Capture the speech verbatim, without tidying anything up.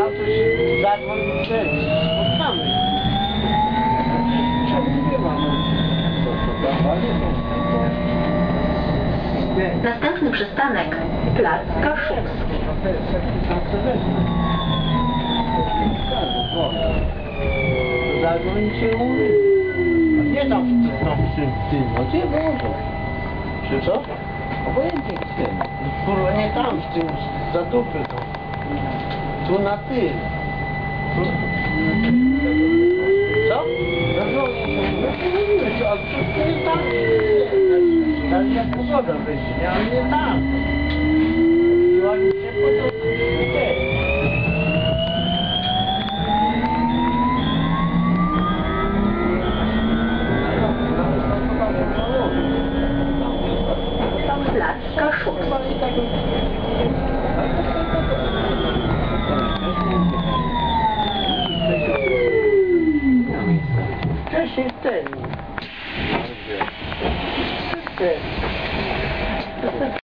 to się zadzwoń, że spotkamy. Czemu nie ma? Co, co tam dalej? Następny przystanek Plac Kaszubski. Zadzwońcie mówię. A nie tam w tam w tym, w tym, no gdzie może? Czy co? Obojętnie gdzie. Kurwa nie tam w tym, za dupy to. Tu na tym. Tu. Co? Zadzwonię się, ale to nie tam. Tak jak pogoda będzie, nie? Ale nie tam. I oni się podoba. Nie. Plac Kaszubski. Wcześniej ten. Ten.